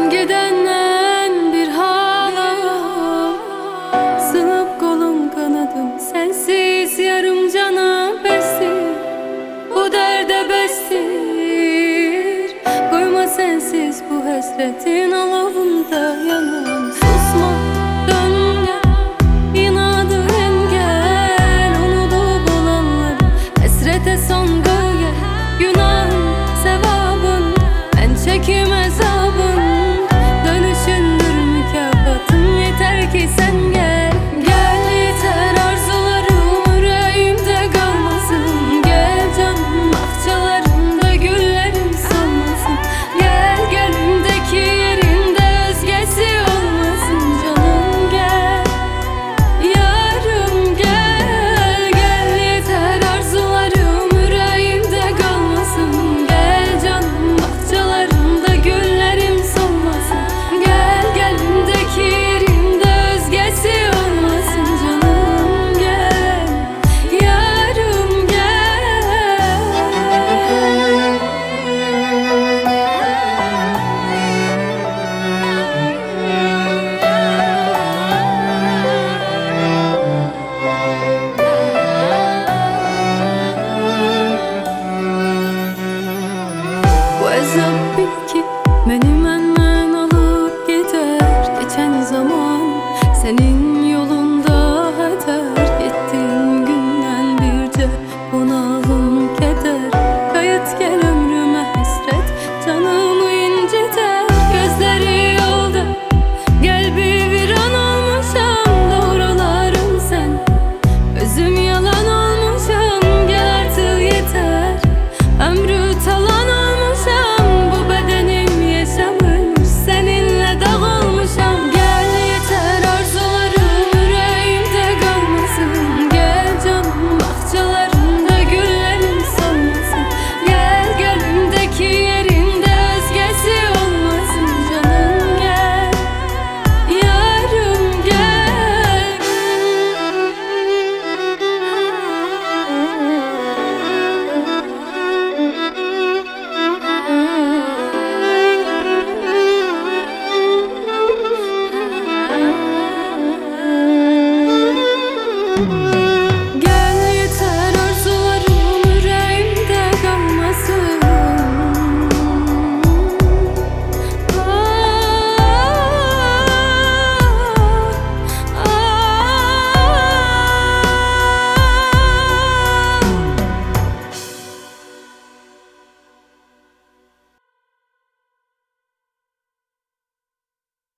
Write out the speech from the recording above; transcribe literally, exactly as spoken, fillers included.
gidenden bir halam, sınıp kolum kanadım sensiz yarım cana bestir. Bu derde bestir, koyma sensiz bu hasretin alovunda yanım. Susma, dön gel, inadı engel, unutup olanları hasrete son gölge. Günahın, sevabın, ben çekim azabın, dönüşündür mükafatın. Yeter ki sen gel. Gel yeter, arzularım yüreğimde kalmasın. Gel canım, bahçelerinde güllerim solmasın. Gel gönlümdeki yerinde özgesi olmasın. Canım gel, yarım gel. Gel yeter, arzularım yüreğimde kalmasın. Gel canım, bahçelerinde güllerim solmasın. Gel gönlümdeki yerinde özgesi olmasın. Canım gel, yarım gel. Bu azap bil ki benim